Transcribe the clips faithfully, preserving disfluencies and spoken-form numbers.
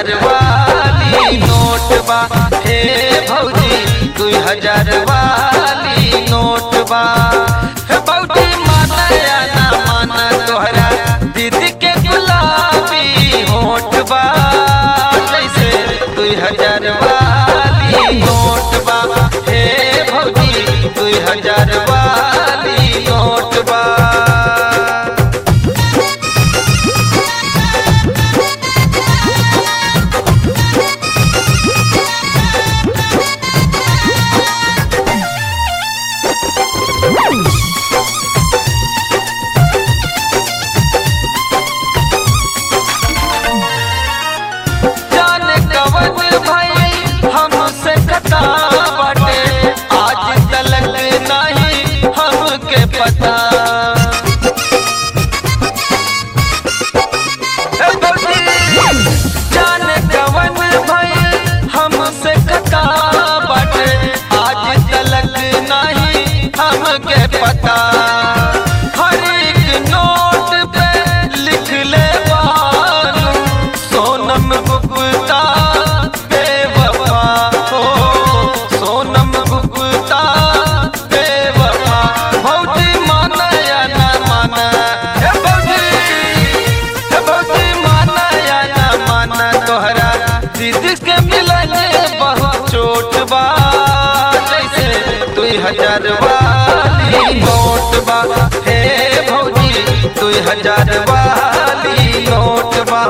हजार वाली नोट बा हे भौजी दुई हजार वाली नोट बा हे भौजी माना या ना माना तोहरा दीदी के गुलाबी होठ बा जैसे दुई हजार वाली नोट बा हे भौजी दुई हजार वाली नोट बा। जाने कवन भाई हमसे खता बाटे आज तलक नहीं हमके पता जाने कवन भाई हमसे खता बाटे आज तलक नहीं हमके पता हर एक नोट पे लिख ले बानू सोनम गुप्ता बेवफा हो सोनम गुप्ता बेवफा भौजी माना या ना माना हे भौजी हे भौजी माना या ना माना तोहरा दीदी के मिलने बहुत चोट बा जैसे दुई हजार वाली नोट बा हे भौजी दुई हजार वाली नोट बा।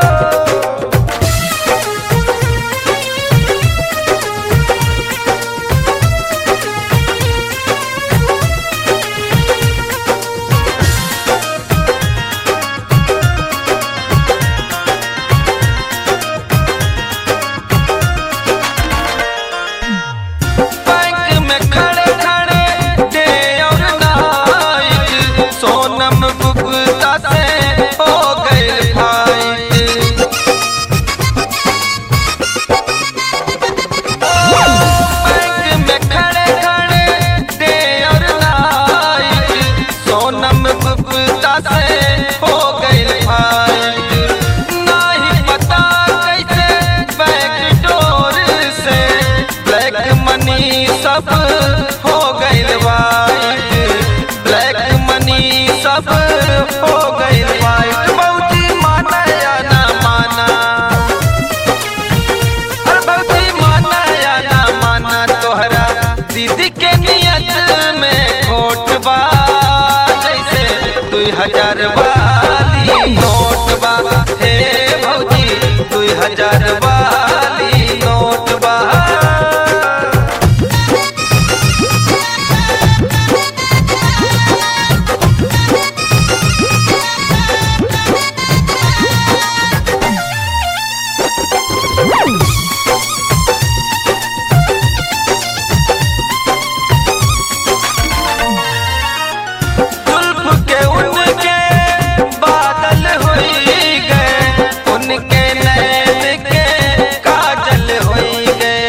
बैंक में खड़े खड़े दे और नाइट सोनम गुप्ता से हो गए फाइट बैंक में खड़े खड़े दे और नाइट सोनम गुप्ता से हो गए फाइट नहीं पता कैसे बैक डोर से ब्लैक मनी सब हो गइल वाइट ब्लैक मनी सब हो गइल वाइट भौजी माना या ना माना अरे भौजी माना या ना माना तोहरा दीदी के नियत में खोट बा जैसे दुई हजार वाली नोट बा हे भौजी दुई हजार वाली नोट बा। जुल्फ के उनके बादल होई गए उनके नैन के काजल होई गए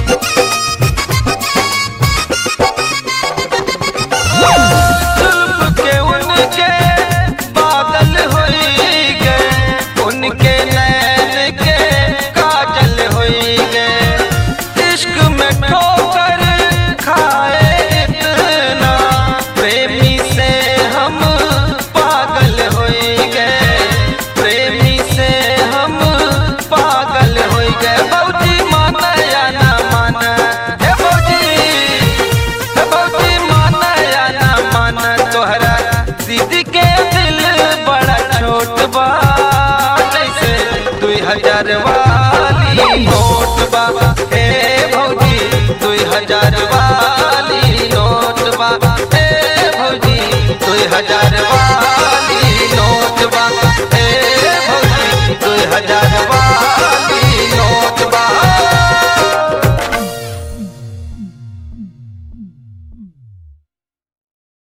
जुल्फ के उनके बादल होई गए उनके नैन के काजल होई गए इश्क में ठोकर खाए इतना प्रेमी से हम पागल होई गए प्रेमी से हम पागल होई गए भौजी माना या ना माना हे भौजी हे भौजी माना या ना माना तोहरा दीदी के दिल बड़ा छोट बा जैसे दुई हजार वाली नोट बा हे भौजी दुई हजार वाली नोट बा हे भौजी दुई हजार